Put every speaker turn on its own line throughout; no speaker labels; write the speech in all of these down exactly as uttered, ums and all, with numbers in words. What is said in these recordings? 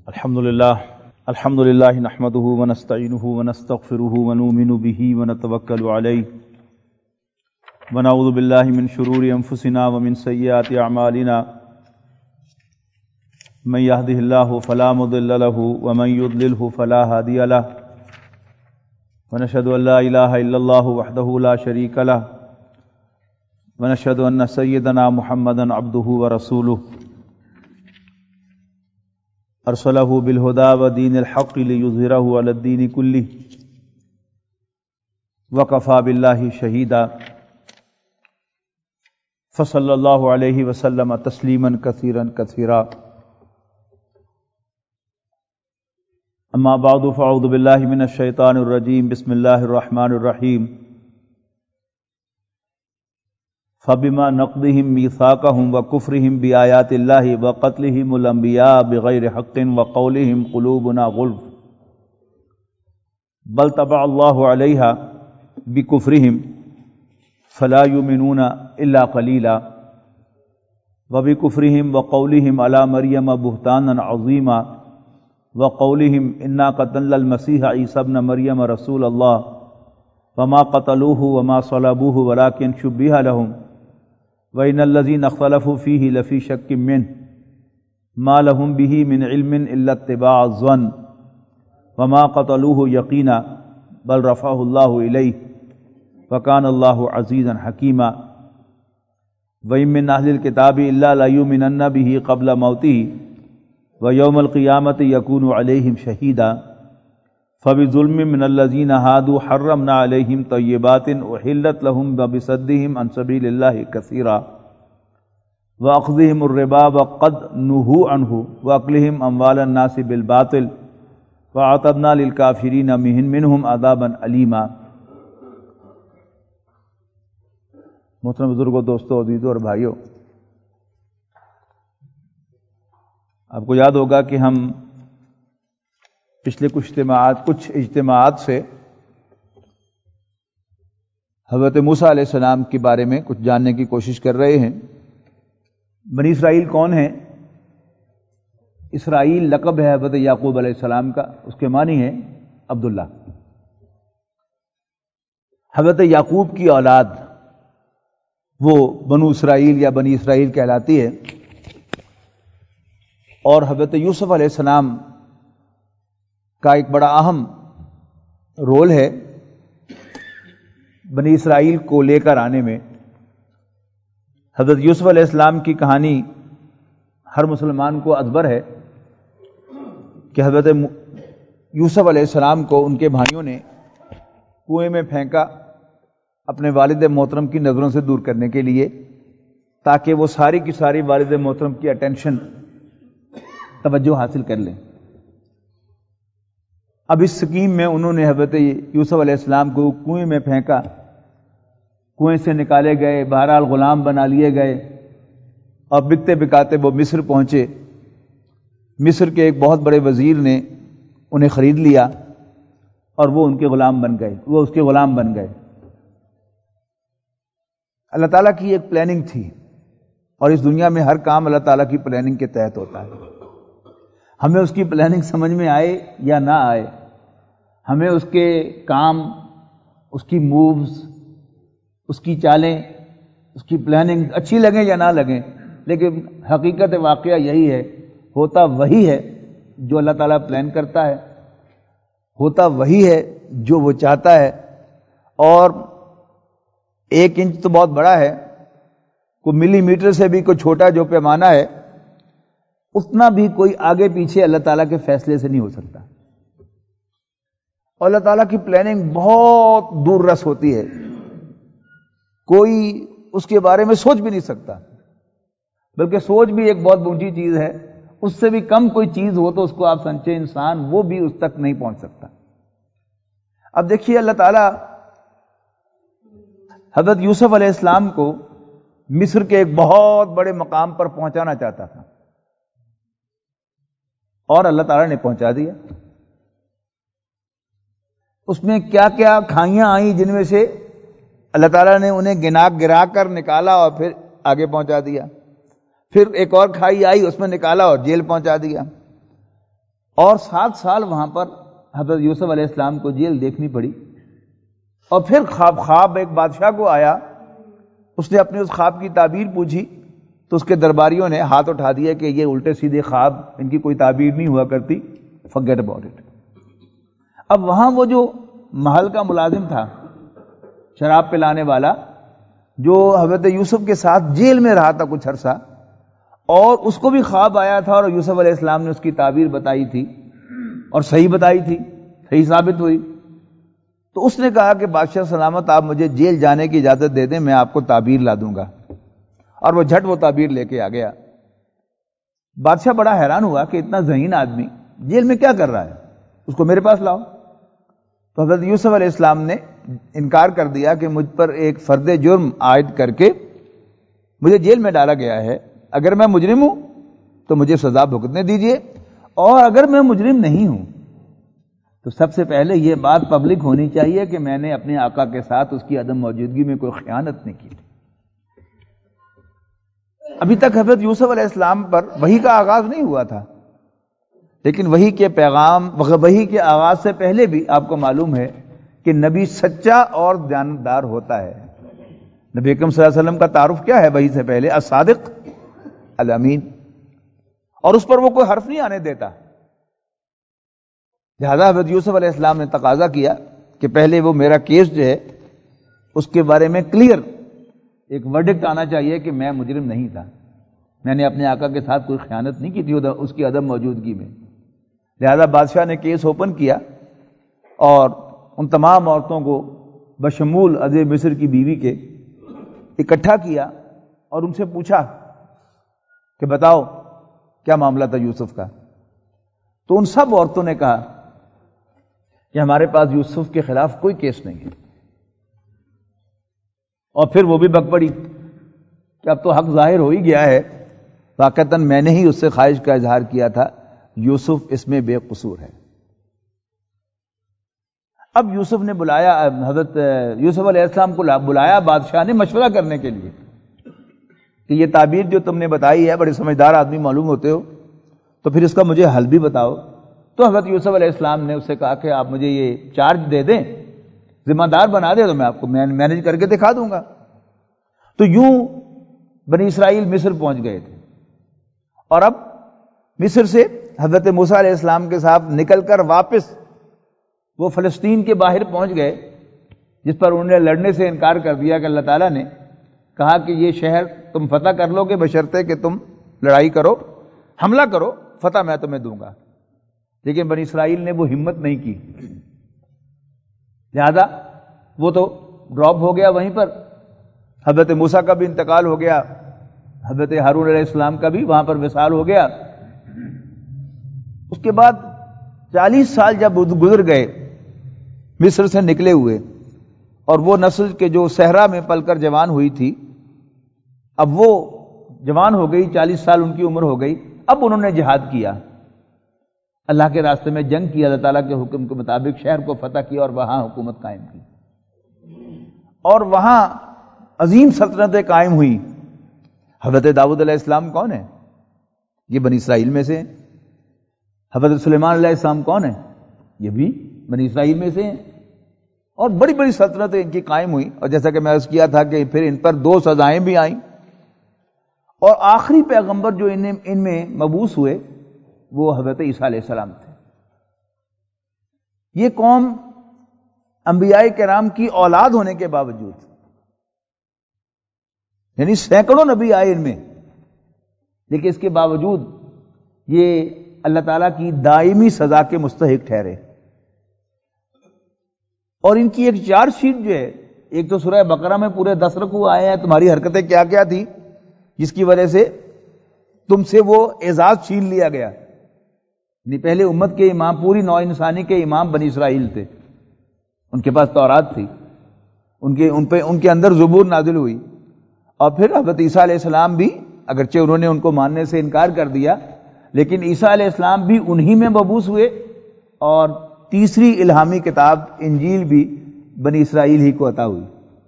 الحمد للہ الحمد للہ نحمده ونستعینه ونستغفره ونؤمن به ونتوکل علیہ ونعوذ باللہ من شرور انفسنا ومن سیئات اعمالنا من يهده الله فلا مضل له ومن يضلله فلا هادي له ونشهد ان لا اله الا الله وحده لا شريك له ونشهد ان سيدنا محمدا عبده ورسوله ارسلہ بالہدی ودین الحق لیظہرہ علی الدین کلہ وکفی باللہ شہیدا فصلی اللہ علیہ وسلم تسلیما کثیرا کثیرا اما بعد فاعوذ باللہ من الشیطان الرجیم بسم اللہ الرحمن الرحیم فَبِمَا نَقْضِهِمْ مِيثَاقَهُمْ وَكُفْرِهِمْ بِآيَاتِ اللَّهِ وَقَتْلِهِمُ الْأَنْبِيَاءَ بِغَيْرِ حَقٍّ وَقَوْلِهِمْ قُلُوبُنَا غُلْفٌ بَلْ طَبَعَ اللَّهُ عَلَيْهَا بِكُفْرِهِمْ فَلَا يُؤْمِنُونَ إِلَّا قَلِيلًا وَبِكُفْرِهِمْ وَقَوْلِهِمْ عَلَى مَرْيَمَ بُهْتَانًا عَظِيمًا وَقَوْلِهِمْ إِنَّا قَتَلْنَا الْمَسِيحَ عِيسَى ابْنَ مَرْيَمَ رَسُولَ اللَّهِ وَمَا قَتَلُوهُ وَمَا صَلَبُوهُ وَلَكِنْ شُبِّهَ لَهُمْ وَإِنَّ الَّذِينَ اخْتَلَفُوا فِيهِ لَفِي شَكٍّ مِّنْهُ مَا لَهُمْ بِهِ مِنْ عِلْمٍ إِلَّا اتِّبَاعَ الظَّنِّ وَمَا قَتَلُوهُ يَقِينًا بَلْ رَفَعَهُ اللَّهُ إِلَيْهِ وَكَانَ اللَّهُ عَزِيزًا حَكِيمًا وَإِن مِّنْ أَهْلِ الْكِتَابِ إِلَّا لَيُؤْمِنَنَّ بِهِ قَبْلَ مَوْتِهِ وَيَوْمَ الْقِيَامَةِ يَكُونُ عَلَيْهِمْ شَهِيدًا فَبِظُلْمٍ مِّنَ الَّذِينَ هَادُوا حَرَّمْنَا عَلَيْهِمْ طَيِّبَاتٍ أُحِلَّتْ لَهُمْ وَبِصَدِّهِمْ عَن سَبِيلِ اللَّهِ كَثِيرًا وَأَخْذِهِمُ الرِّبَا وَقَدْ نُهُوا عَنْهُ وَأَكْلِهِمْ أَمْوَالَ النَّاسِ بِالْبَاطِلِ وَأَعْتَدْنَا لِلْكَافِرِينَ مِنْهُمْ عَذَابًا أَلِيمًا۔ محترم بزرگوں، دوستوں، عزیزوں اور بھائیوں، آپ کو یاد ہوگا کہ ہم پچھلے کچھ اجتماعات کچھ اجتماعات سے حضرت موسیٰ علیہ السلام کے بارے میں کچھ جاننے کی کوشش کر رہے ہیں۔ بنی اسرائیل کون ہیں؟ اسرائیل لقب ہے حضرت یعقوب علیہ السلام کا، اس کے معنی ہے عبداللہ۔ حضرت یعقوب کی اولاد وہ بنو اسرائیل یا بنی اسرائیل کہلاتی ہے، اور حضرت یوسف علیہ السلام کا ایک بڑا اہم رول ہے بنی اسرائیل کو لے کر آنے میں۔ حضرت یوسف علیہ السلام کی کہانی ہر مسلمان کو ازبر ہے کہ حضرت یوسف علیہ السلام کو ان کے بھائیوں نے کنویں میں پھینکا اپنے والد محترم کی نظروں سے دور کرنے کے لیے، تاکہ وہ ساری کی ساری والد محترم کی اٹینشن توجہ حاصل کر لیں۔ اب اس سکیم میں انہوں نے حضرت یوسف علیہ السلام کو کنویں میں پھینکا، کنویں سے نکالے گئے، بہرحال غلام بنا لیے گئے، اور بکتے بکاتے وہ مصر پہنچے۔ مصر کے ایک بہت بڑے وزیر نے انہیں خرید لیا اور وہ ان کے غلام بن گئے، وہ اس کے غلام بن گئے۔ اللہ تعالیٰ کی ایک پلاننگ تھی، اور اس دنیا میں ہر کام اللہ تعالیٰ کی پلاننگ کے تحت ہوتا ہے۔ ہمیں اس کی پلاننگ سمجھ میں آئے یا نہ آئے، ہمیں اس کے کام، اس کی مووز، اس کی چالیں، اس کی پلاننگ اچھی لگیں یا نہ لگیں، لیکن حقیقت واقعہ یہی ہے، ہوتا وہی ہے جو اللہ تعالیٰ پلان کرتا ہے، ہوتا وہی ہے جو وہ چاہتا ہے۔ اور ایک انچ تو بہت بڑا ہے، کوئی ملی میٹر سے بھی کوئی چھوٹا جو پیمانہ ہے، اتنا بھی کوئی آگے پیچھے اللہ تعالیٰ کے فیصلے سے نہیں ہو سکتا۔ اور اللہ تعالیٰ کی پلاننگ بہت دور رس ہوتی ہے، کوئی اس کے بارے میں سوچ بھی نہیں سکتا، بلکہ سوچ بھی ایک بہت اونچی چیز ہے، اس سے بھی کم کوئی چیز ہو تو اس کو آپ سمجھے انسان، وہ بھی اس تک نہیں پہنچ سکتا۔ اب دیکھیے، اللہ تعالیٰ حضرت یوسف علیہ السلام کو مصر کے ایک بہت بڑے مقام پر پہنچانا چاہتا تھا، اور اللہ تعالیٰ نے پہنچا دیا۔ اس میں کیا کیا کھائیاں آئیں جن میں سے اللہ تعالیٰ نے انہیں گنا گرا کر نکالا اور پھر آگے پہنچا دیا۔ پھر ایک اور کھائی آئی، اس میں نکالا اور جیل پہنچا دیا۔ اور سات سال وہاں پر حضرت یوسف علیہ السلام کو جیل دیکھنی پڑی. اور پھر خواب خواب ایک بادشاہ کو آیا، اس نے اپنے اس خواب کی تعبیر پوچھی تو اس کے درباریوں نے ہاتھ اٹھا دیا کہ یہ الٹے سیدھے خواب، ان کی کوئی تعبیر نہیں ہوا کرتی، forget about it. اب وہاں وہ جو محل کا ملازم تھا، شراب پلانے والا، جو حضرت یوسف کے ساتھ جیل میں رہا تھا کچھ عرصہ، اور اس کو بھی خواب آیا تھا اور یوسف علیہ السلام نے اس کی تعبیر بتائی تھی اور صحیح بتائی تھی، صحیح ثابت ہوئی. تو اس نے کہا کہ بادشاہ سلامت، آپ مجھے جیل جانے کی اجازت دے دیں، میں آپ کو تعبیر لا دوں گا. اور وہ جھٹ وہ تعبیر لے کے آ گیا. بادشاہ بڑا حیران ہوا کہ اتنا ذہین آدمی جیل میں کیا کر رہا ہے، اس کو میرے پاس لاؤ. تو حضرت یوسف علیہ السلام نے انکار کر دیا کہ مجھ پر ایک فرد جرم عائد کر کے مجھے جیل میں ڈالا گیا ہے. اگر میں مجرم ہوں تو مجھے سزا بھگتنے دیجیے، اور اگر میں مجرم نہیں ہوں تو سب سے پہلے یہ بات پبلک ہونی چاہیے کہ میں نے اپنے آقا کے ساتھ اس کی عدم موجودگی میں کوئی خیانت نہیں کی. ابھی تک حضرت یوسف علیہ السلام پر وحی کا آغاز نہیں ہوا تھا، لیکن وحی کے پیغام وحی کے آغاز سے پہلے بھی آپ کو معلوم ہے کہ نبی سچا اور دیانتدار ہوتا ہے. نبی اکرم صلی اللہ علیہ وسلم کا تعارف کیا ہے وحی سے پہلے؟ الصادق الامین. اور اس پر وہ کوئی حرف نہیں آنے دیتا. لہذا حضرت یوسف علیہ السلام نے تقاضا کیا کہ پہلے وہ میرا کیس جو ہے اس کے بارے میں کلیئر ایک ورڈکٹ آنا چاہیے کہ میں مجرم نہیں تھا، میں نے اپنے آقا کے ساتھ کوئی خیانت نہیں کی تھی اس کی عدم موجودگی میں. لہذا بادشاہ نے کیس اوپن کیا اور ان تمام عورتوں کو بشمول عزیز مصر کی بیوی کے اکٹھا کیا اور ان سے پوچھا کہ بتاؤ کیا معاملہ تھا یوسف کا. تو ان سب عورتوں نے کہا کہ ہمارے پاس یوسف کے خلاف کوئی کیس نہیں ہے. اور پھر وہ بھی بک پڑی کہ اب تو حق ظاہر ہو ہی گیا ہے، واقعتاً میں نے ہی اس سے خواہش کا اظہار کیا تھا، یوسف اس میں بے قصور ہے. اب یوسف نے بلایا، حضرت یوسف علیہ السلام کو بلایا بادشاہ نے مشورہ کرنے کے لیے کہ یہ تعبیر جو تم نے بتائی ہے، بڑے سمجھدار آدمی معلوم ہوتے ہو، تو پھر اس کا مجھے حل بھی بتاؤ. تو حضرت یوسف علیہ السلام نے اسے کہا کہ آپ مجھے یہ چارج دے دیں، ذمہ دار بنا دے، تو میں آپ کو مینج کر کے دکھا دوں گا. تو یوں بنی اسرائیل مصر پہنچ گئے تھے، اور اب مصر سے حضرت موسیٰ علیہ السلام کے ساتھ نکل کر واپس وہ فلسطین کے باہر پہنچ گئے، جس پر انہوں نے لڑنے سے انکار کر دیا کہ اللہ تعالیٰ نے کہا کہ یہ شہر تم فتح کر لو گے بشرطے کہ تم لڑائی کرو، حملہ کرو، فتح میں تمہیں دوں گا. لیکن بنی اسرائیل نے وہ ہمت نہیں کی، لہذا وہ تو ڈراپ ہو گیا وہیں پر. حضرت موسیٰ کا بھی انتقال ہو گیا، حضرت ہارون علیہ السلام کا بھی وہاں پر وصال ہو گیا. اس کے بعد چالیس سال جب گزر گئے مصر سے نکلے ہوئے، اور وہ نسل کے جو صحرا میں پل کر جوان ہوئی تھی، اب وہ جوان ہو گئی، چالیس سال ان کی عمر ہو گئی. اب انہوں نے جہاد کیا، اللہ کے راستے میں جنگ کی، اللہ تعالیٰ کے حکم کے مطابق شہر کو فتح کیا اور وہاں حکومت قائم کی، اور وہاں عظیم سلطنتیں قائم ہوئی. حضرت داؤد علیہ السلام کون ہے؟ یہ بنی اسرائیل میں سے ہیں. حضرت سلیمان علیہ السلام کون ہے؟ یہ بھی بنی اسرائیل میں سے ہیں. اور بڑی بڑی سلطنتیں ان کی قائم ہوئی، اور جیسا کہ میں عرض کیا تھا کہ پھر ان پر دو سزائیں بھی آئیں، اور آخری پیغمبر جو ان میں مبعوث ہوئے وہ حضرت عیسیٰ علیہ السلام تھے. یہ قوم انبیاء کرام کی اولاد ہونے کے باوجود، یعنی سینکڑوں نبی آئے ان میں، لیکن اس کے باوجود یہ اللہ تعالیٰ کی دائمی سزا کے مستحق ٹھہرے. اور ان کی ایک چارج شیٹ جو ہے، ایک تو سورہ بقرہ میں پورے دس رکوع آئے ہیں تمہاری حرکتیں کیا کیا تھی جس کی وجہ سے تم سے وہ اعزاز چھین لیا گیا. یعنی پہلے امت کے امام، پوری نوع انسانی کے امام بنی اسرائیل تھے، ان کے پاس تورات تھی، ان کے ان پہ ان کے اندر زبور نازل ہوئی. اور پھر حضرت عیسیٰ علیہ السلام بھی، اگرچہ انہوں نے ان کو ماننے سے انکار کر دیا، لیکن عیسیٰ علیہ السلام بھی انہی میں مبعوث ہوئے، اور تیسری الہامی کتاب انجیل بھی بنی اسرائیل ہی کو عطا ہوئی.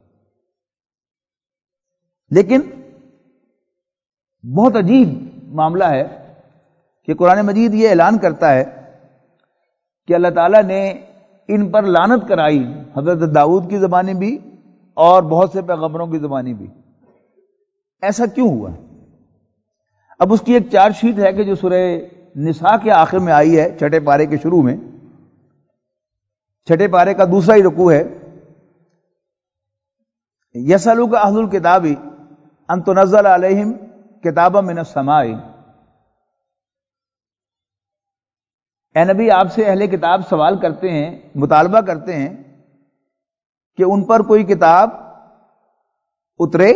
لیکن بہت عجیب معاملہ ہے کہ قرآن مجید یہ اعلان کرتا ہے کہ اللہ تعالیٰ نے ان پر لعنت کرائی، حضرت داؤد کی زبانی بھی اور بہت سے پیغمبروں کی زبانی بھی. ایسا کیوں ہوا؟ اب اس کی ایک چارج شیٹ ہے کہ جو سورہ نساء کے آخر میں آئی ہے، چھٹے پارے کے شروع میں، چھٹے پارے کا دوسرا ہی رکوع ہے. یسألوک اہل الکتاب ان تنزل علیہم کتابا من السماء، اے نبی آپ سے اہل کتاب سوال کرتے ہیں، مطالبہ کرتے ہیں کہ ان پر کوئی کتاب اترے،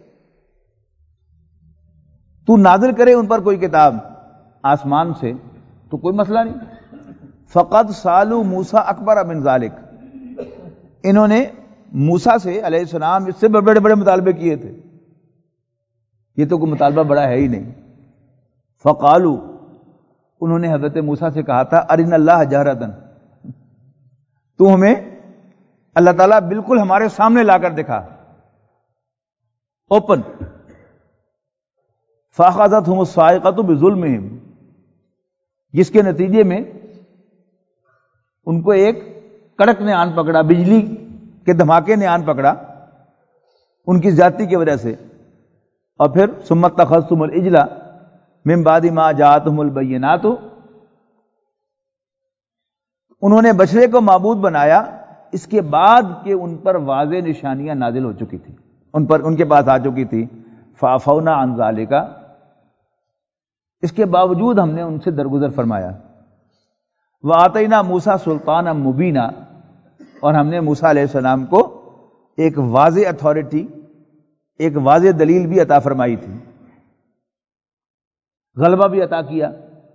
تو نازل کرے ان پر کوئی کتاب آسمان سے. تو کوئی مسئلہ نہیں. فقد سالوا موسیٰ اکبر من ذالک، انہوں نے موسیٰ سے علیہ السلام اس سے بڑے بڑے مطالبے کیے تھے، یہ تو کوئی مطالبہ بڑا ہے ہی نہیں. فقالوا، انہوں نے حضرت موسیٰ سے کہا تھا ارنا اللہ جہرتن، تو ہمیں اللہ تعالیٰ بالکل ہمارے سامنے لا کر دکھا، اوپن. فاخذتهم الصاعقۃ بظلمهم، جس کے نتیجے میں ان کو ایک کڑک نے آن پکڑا، بجلی کے دھماکے نے آن پکڑا ان کی زیادتی کی وجہ سے. اور پھر ثم اتخذتم العجل من بعد ما جاءتهم البینات، انہوں نے بچڑے کو معبود بنایا اس کے بعد کہ ان پر واضح نشانیاں نازل ہو چکی تھی، ان پر ان کے پاس آ چکی تھی. فعفونا عن ذالک، اس کے باوجود ہم نے ان سے درگزر فرمایا. وآتینا موسیٰ سلطانا مبینا، اور ہم نے موسیٰ علیہ السلام کو ایک واضح اتھارٹی، ایک واضح دلیل بھی عطا فرمائی تھی، غلبہ بھی عطا کیا.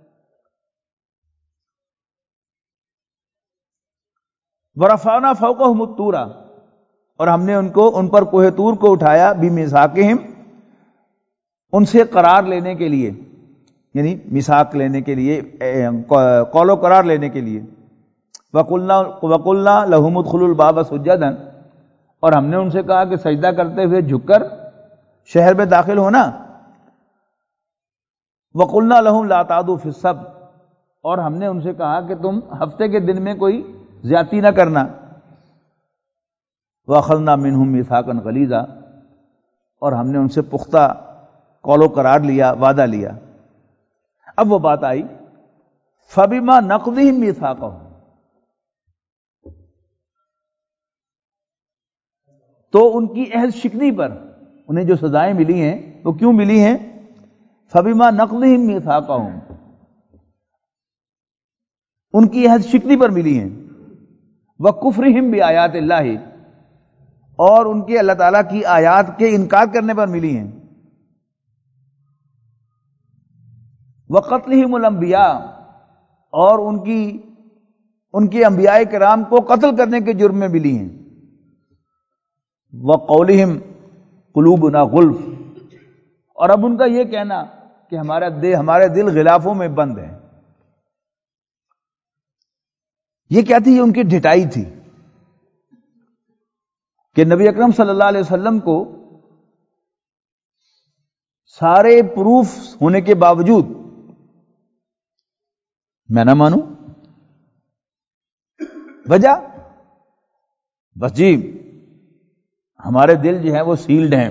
ورفعنا فوقهم الطور، اور ہم نے ان کو ان پر کوہ طور کو اٹھایا، بمیثاقہم، ان سے قرار لینے کے لیے، یعنی میثاق لینے کے لیے، قول و قرار لینے کے لیے. وقلنا وقلنا لهم ادخلوا الباب سجدا، اور ہم نے ان سے کہا کہ سجدہ کرتے ہوئے جھک کر شہر میں داخل ہونا. وقلنا لهم لا تعدوا في السبت، اور ہم نے ان سے کہا کہ تم ہفتے کے دن میں کوئی زیادتی نہ کرنا. واخذنا منهم میثاقا غلیظا، اور ہم نے ان سے پختہ قول و قرار لیا، وعدہ لیا. اب وہ بات آئی فبما نقضهم میثاقهم، تو ان کی عہد شکنی پر انہیں جو سزائیں ملی ہیں وہ کیوں ملی ہیں؟ فبما نقضهم میثاقهم، ان کی عہد شکنی پر ملی ہیں. وکفرهم بآیات اللہ، اور ان کے اللہ تعالیٰ کی آیات کے انکار کرنے پر ملی ہیں. وقتلهم الانبیاء، اور ان کی ان کے انبیاء کرام کو قتل کرنے کے جرم میں ملی ہیں. وقولہم قلوبنا غلف، اور اب ان کا یہ کہنا کہ ہمارا دل ہمارے دل غلافوں میں بند ہیں. یہ کیا تھی؟ یہ ان کی ڈھٹائی تھی کہ نبی اکرم صلی اللہ علیہ وسلم کو سارے پروف ہونے کے باوجود میں نہ مانوں. وجہ بس جی ہمارے دل جو ہیں وہ سیلڈ ہیں،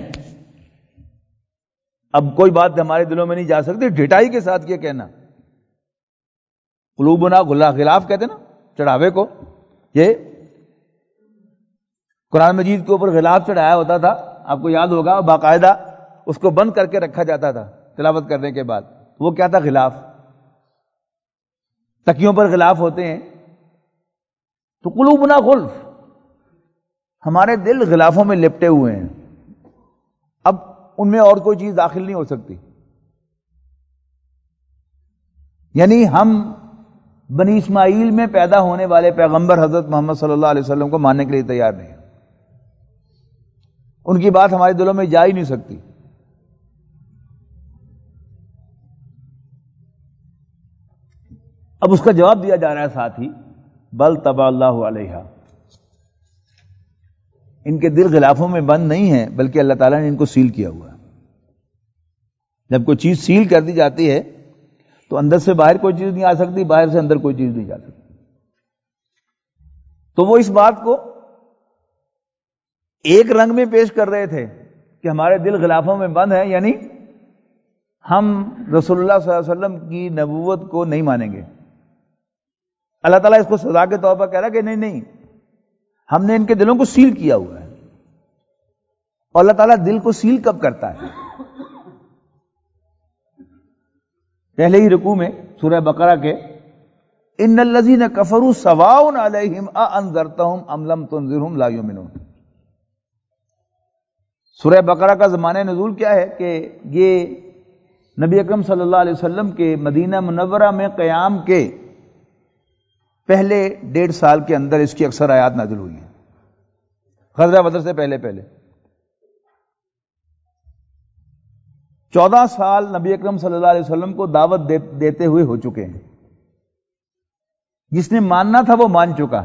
اب کوئی بات ہمارے دلوں میں نہیں جا سکتی. ڈھٹائی کے ساتھ یہ کہنا، قلوبنا غلاف کہتے نا چڑھاوے کو. یہ قرآن مجید کے اوپر غلاف چڑھایا ہوتا تھا، آپ کو یاد ہوگا، باقاعدہ اس کو بند کر کے رکھا جاتا تھا تلاوت کرنے کے بعد. وہ کیا تھا؟ غلاف. تکیوں پر غلاف ہوتے ہیں. تو قلوبنا غلف، ہمارے دل غلافوں میں لپٹے ہوئے ہیں، اب ان میں اور کوئی چیز داخل نہیں ہو سکتی. یعنی ہم بنی اسماعیل میں پیدا ہونے والے پیغمبر حضرت محمد صلی اللہ علیہ وسلم کو ماننے کے لیے تیار نہیں، ان کی بات ہمارے دلوں میں جا ہی نہیں سکتی. اب اس کا جواب دیا جا رہا ہے ساتھ ہی، بل طبع اللہ علیہا، ان کے دل غلافوں میں بند نہیں ہیں بلکہ اللہ تعالیٰ نے ان کو سیل کیا ہوا ہے. جب کوئی چیز سیل کر دی جاتی ہے تو اندر سے باہر کوئی چیز نہیں آ سکتی، باہر سے اندر کوئی چیز نہیں جا سکتی. تو وہ اس بات کو ایک رنگ میں پیش کر رہے تھے کہ ہمارے دل غلافوں میں بند ہیں، یعنی ہم رسول اللہ صلی اللہ علیہ وسلم کی نبوت کو نہیں مانیں گے۔ اللہ تعالیٰ اس کو سزا کے طور پر کہہ رہا ہے کہ نہیں نہیں، ہم نے ان کے دلوں کو سیل کیا ہوا ہے۔ اور اللہ تعالیٰ دل کو سیل کب کرتا ہے؟ پہلے ہی رکوع میں سورہ بقرہ کے ان الذین کفروا سواء علیہم اانذرتہم ام لم تنذرہم لا یؤمنون۔ سورہ بقرہ کا زمانہ نزول کیا ہے کہ یہ نبی اکرم صلی اللہ علیہ وسلم کے مدینہ منورہ میں قیام کے پہلے ڈیڑھ سال کے اندر اس کی اکثر آیات نازل ہوئی ہیں، غزوہ بدر سے پہلے پہلے چودہ سال نبی اکرم صلی اللہ علیہ وسلم کو دعوت دے دیتے ہوئے ہو چکے ہیں۔ جس نے ماننا تھا وہ مان چکا،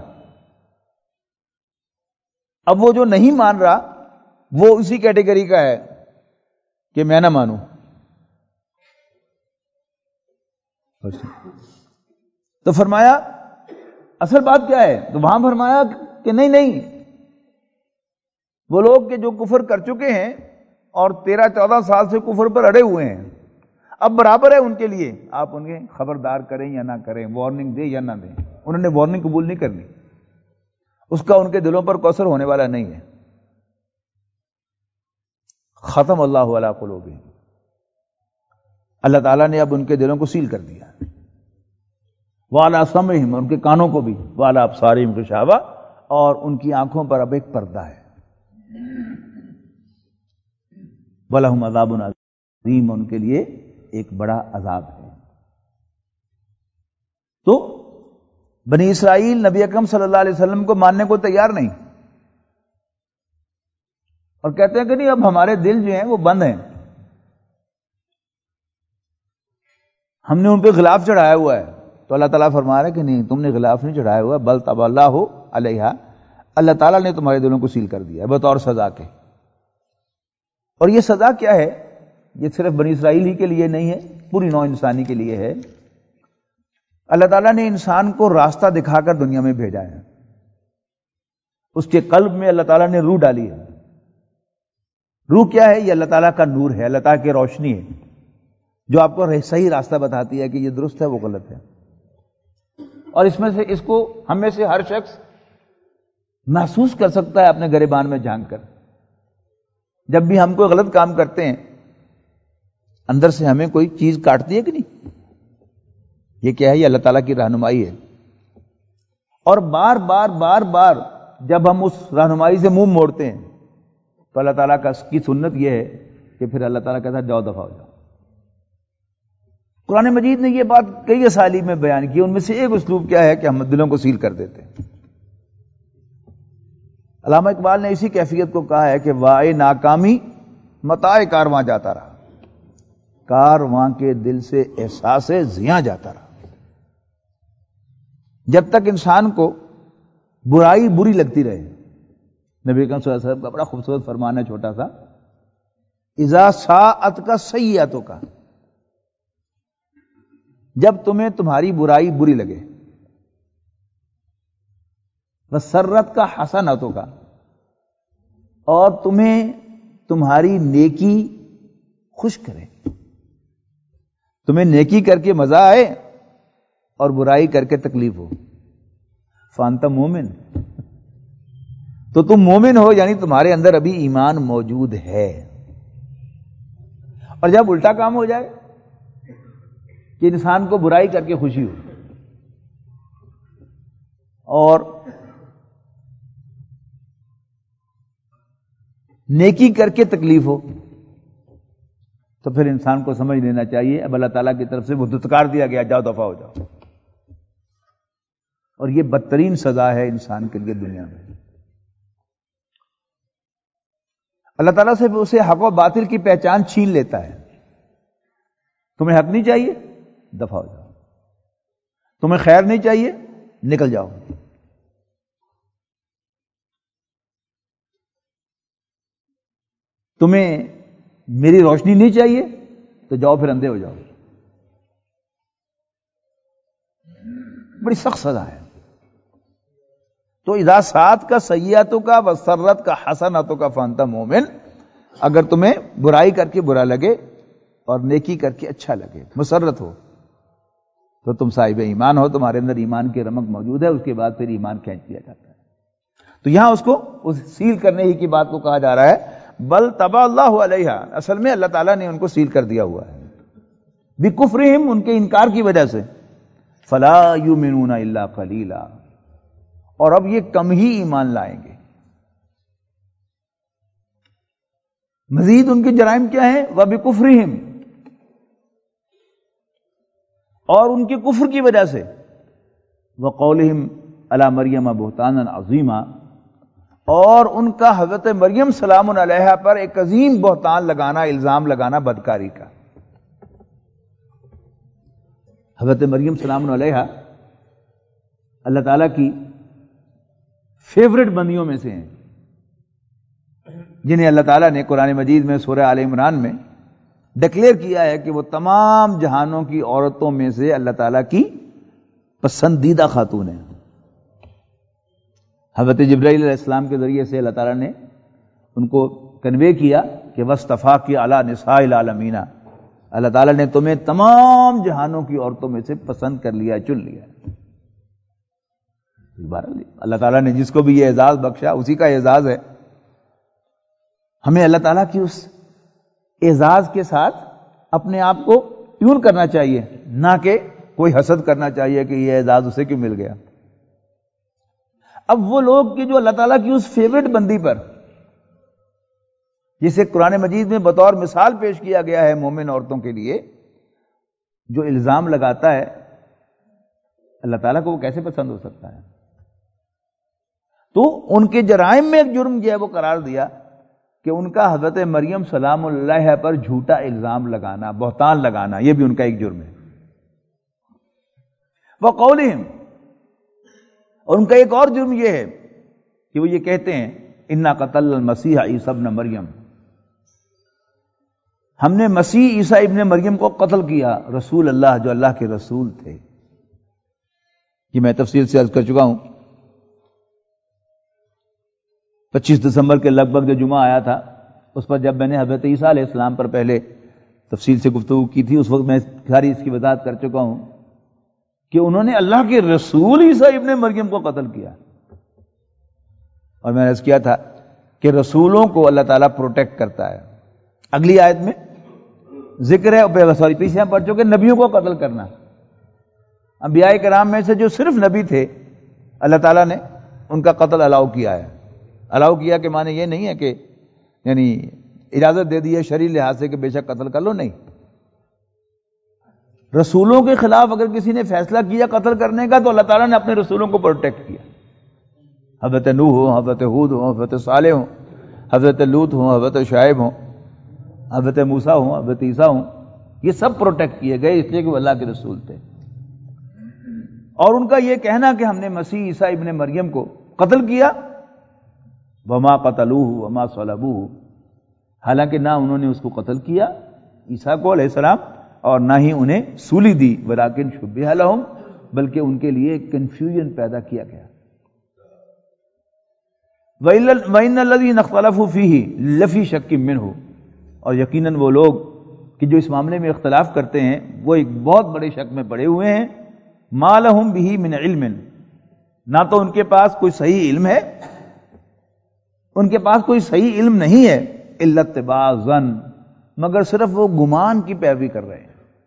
اب وہ جو نہیں مان رہا وہ اسی کیٹیگری کا ہے کہ میں نہ مانوں۔ تو فرمایا اصل بات کیا ہے؟ تو وہاں فرمایا کہ نہیں نہیں، وہ لوگ کہ جو کفر کر چکے ہیں اور تیرہ چودہ سال سے کفر پر اڑے ہوئے ہیں، اب برابر ہے ان کے لیے آپ انہیں خبردار کریں یا نہ کریں، وارننگ دیں یا نہ دیں۔ انہوں نے وارننگ قبول نہیں کرنی، اس کا ان کے دلوں پر کوثر ہونے والا نہیں ہے۔ ختم اللہ علی قلوبہم، اللہ تعالیٰ نے اب ان کے دلوں کو سیل کر دیا۔ وعلی سمعہم، ان کے کانوں کو بھی، وعلی ابصارہم غشاوہ، اور ان کی آنکھوں پر اب ایک پردہ ہے۔ وَلَهُمْ عَذَابٌ عَظِيمٌ، ان کے لیے ایک بڑا عذاب ہے۔ تو بنی اسرائیل نبی اکرم صلی اللہ علیہ وسلم کو ماننے کو تیار نہیں، اور کہتے ہیں کہ نہیں اب ہمارے دل جو ہیں وہ بند ہیں، ہم نے ان پہ غلاف چڑھایا ہوا ہے۔ تو اللہ تعالیٰ فرما رہا ہے کہ نہیں، تم نے غلاف نہیں چڑھایا ہوا، بل طبع اللہ علیہا، اللہ تعالیٰ نے تمہارے دلوں کو سیل کر دیا ہے بطور سزا کے۔ اور یہ سزا کیا ہے؟ یہ صرف بنی اسرائیل ہی کے لیے نہیں ہے، پوری نوع انسانی کے لیے ہے۔ اللہ تعالیٰ نے انسان کو راستہ دکھا کر دنیا میں بھیجا ہے، اس کے قلب میں اللہ تعالیٰ نے روح ڈالی ہے۔ روح کیا ہے؟ یہ اللہ تعالیٰ کا نور ہے، اللہ تعالیٰ کی روشنی ہے جو آپ کو صحیح راستہ بتاتی ہے کہ یہ درست ہے وہ غلط ہے۔ اور اس میں سے اس کو ہم میں سے ہر شخص محسوس کر سکتا ہے اپنے گریبان میں جھانک کر۔ جب بھی ہم کوئی غلط کام کرتے ہیں اندر سے ہمیں کوئی چیز کاٹتی ہے کہ نہیں؟ یہ کیا ہے؟ یہ اللہ تعالیٰ کی رہنمائی ہے۔ اور بار بار بار بار جب ہم اس رہنمائی سے منہ موڑتے ہیں تو اللہ تعالیٰ کا کی سنت یہ ہے کہ پھر اللہ تعالیٰ کہتا ہے جاؤ دفع ہو جاؤ۔ قرآن مجید نے یہ بات کئی اسالیب میں بیان کی، ان میں سے ایک اسلوب کیا ہے کہ ہم دلوں کو سیل کر دیتے ہیں۔ علامہ اقبال نے اسی کیفیت کو کہا ہے کہ وائے ناکامی متاع کارواں جاتا رہا، کارواں کے دل سے احساس زیاں جاتا رہا۔ جب تک انسان کو برائی بری لگتی رہے، نبی اکرم صلی اللہ علیہ وسلم کا بڑا خوبصورت فرمان ہے چھوٹا سا، اذا ساءت کا سیئتوں کا، جب تمہیں تمہاری برائی بری لگے، وسرت کا حسنتوں کا، اور تمہیں تمہاری نیکی خوش کرے، تمہیں نیکی کر کے مزہ آئے اور برائی کر کے تکلیف ہو، فانت مومن، تو تم مومن ہو، یعنی تمہارے اندر ابھی ایمان موجود ہے۔ اور جب الٹا کام ہو جائے کہ انسان کو برائی کر کے خوشی ہو اور نیکی کر کے تکلیف ہو، تو پھر انسان کو سمجھ لینا چاہیے اب اللہ تعالیٰ کی طرف سے وہ دھتکار دیا گیا، جاؤ دفع ہو جاؤ۔ اور یہ بدترین سزا ہے انسان کے لیے دنیا میں۔ اللہ تعالیٰ سے اسے حق و باطل کی پہچان چھین لیتا ہے۔ تمہیں حق نہیں چاہیے، دفع ہو جاؤ۔ تمہیں خیر نہیں چاہیے، نکل جاؤ۔ تمہیں میری روشنی نہیں چاہیے تو جاؤ پھر اندھے ہو جاؤ۔ بڑی سخت سزا ہے۔ تو اذا سات کا سیئاتوں کا وسرت کا حسناتوں کا فانت مومن، اگر تمہیں برائی کر کے برا لگے اور نیکی کر کے اچھا لگے، مسرت ہو، تو تم صاحب ایمان ہو، تمہارے اندر ایمان کی رمق موجود ہے، اس کے بعد پھر ایمان کھینچ لیا جاتا ہے۔ تو یہاں اس کو اس سیل کرنے ہی کی بات کو کہا جا رہا ہے، بل طبع اللہ علیہا، اصل میں اللہ تعالیٰ نے ان کو سیل کر دیا ہوا ہے بکفرہم، ان کے انکار کی وجہ سے، فلا یؤمنون الا قلیلا، اور اب یہ کم ہی ایمان لائیں گے۔ مزید ان کے جرائم کیا ہیں؟ وبکفرہم، اور ان کے کفر کی وجہ سے، وقولہم علی مریم بہتانا عظیما، اور ان کا حضرت مریم سلام علیہا پر ایک عظیم بہتان لگانا، الزام لگانا بدکاری کا۔ حضرت مریم سلام علیہا اللہ تعالیٰ کی فیورٹ بندیوں میں سے ہیں، جنہیں اللہ تعالیٰ نے قرآن مجید میں سورہ آل عمران میں ڈکلیئر کیا ہے کہ وہ تمام جہانوں کی عورتوں میں سے اللہ تعالیٰ کی پسندیدہ خاتون ہیں۔ حضرت جبرائیل علیہ السلام کے ذریعے سے اللہ تعالیٰ نے ان کو کنوے کیا کہ وَاصْطَفَاکِ عَلَىٰ نِسَاءِ الْعَالَمِینَ، اللہ تعالیٰ نے تمہیں تمام جہانوں کی عورتوں میں سے پسند کر لیا، چن لیا۔ اللہ تعالیٰ نے جس کو بھی یہ اعزاز بخشا اسی کا اعزاز ہے۔ ہمیں اللہ تعالیٰ کی اس اعزاز کے ساتھ اپنے آپ کو ٹیون کرنا چاہیے، نہ کہ کوئی حسد کرنا چاہیے کہ یہ اعزاز اسے کیوں مل گیا۔ اب وہ لوگ کہ جو اللہ تعالیٰ کی اس فیورٹ بندی پر، جسے قرآن مجید میں بطور مثال پیش کیا گیا ہے مومن عورتوں کے لیے، جو الزام لگاتا ہے، اللہ تعالیٰ کو وہ کیسے پسند ہو سکتا ہے؟ تو ان کے جرائم میں ایک جرم جو ہے وہ قرار دیا کہ ان کا حضرت مریم سلام اللہ پر جھوٹا الزام لگانا، بہتان لگانا، یہ بھی ان کا ایک جرم ہے۔ وقولہم، اور ان کا ایک اور جرم یہ ہے کہ وہ یہ کہتے ہیں انا قتلنا المسیح عیسی ابن مریم، ہم نے مسیح عیسیٰ ابن مریم کو قتل کیا، رسول اللہ، جو اللہ کے رسول تھے۔ یہ میں تفصیل سے عرض کر چکا ہوں، پچیس دسمبر کے لگ بھگ جو جمعہ آیا تھا اس پر جب میں نے حضرت عیسیٰ علیہ السلام پر پہلے تفصیل سے گفتگو کی تھی، اس وقت میں ساری اس کی وضاحت کر چکا ہوں کہ انہوں نے اللہ کے رسول عیسیٰ ابن مریم کو قتل کیا، اور میں نے عرض کیا تھا کہ رسولوں کو اللہ تعالیٰ پروٹیکٹ کرتا ہے۔ اگلی آیت میں ذکر ہے، سوری پیچھے ہم پڑھ چکے، نبیوں کو قتل کرنا۔ انبیاء کرام میں سے جو صرف نبی تھے اللہ تعالیٰ نے ان کا قتل الاؤ کیا ہے۔ الاؤ کیا کہ معنی یہ نہیں ہے کہ یعنی اجازت دے دی ہے شرعی لحاظ سے کہ بے شک قتل کر لو، نہیں، رسولوں کے خلاف اگر کسی نے فیصلہ کیا قتل کرنے کا تو اللہ تعالیٰ نے اپنے رسولوں کو پروٹیکٹ کیا، حضرت نوح ہو، حضرت ہود ہو، حضرت صالح ہو، حضرت لوط ہو، حضرت شعیب ہو، حضرت موسیٰ ہوں، حضرت عیسیٰ ہوں، یہ سب پروٹیکٹ کیے گئے اس لیے کہ وہ اللہ کے رسول تھے۔ اور ان کا یہ کہنا کہ ہم نے مسیح عیسیٰ ابن مریم کو قتل کیا، وما قتلوہ وما صلبوہ، حالانکہ نہ انہوں نے اس کو قتل کیا عیسیٰ کو علیہ السلام، اور نہ ہی انہیں سولی دی، ولیکن شبہ لہم، بلکہ ان کے لیے کنفیوژن پیدا کیا گیا۔ وَإِنَّ الَّذِينَ اخْتَلَفُوا فِيهِ لَفِي شَكٍّ مِّنْهُ، اور یقیناً وہ لوگ کہ جو اس معاملے میں اختلاف کرتے ہیں وہ ایک بہت بڑے شک میں پڑے ہوئے ہیں۔ مَا لَهُم بِهِ مِنْ عِلْمٍ، نہ تو ان کے پاس کوئی صحیح علم ہے، ان کے پاس کوئی صحیح علم نہیں ہے، اِلَّا اتِّبَاعَ الظَّنِّ، مگر صرف وہ گمان کی پیروی کر رہے ہیں۔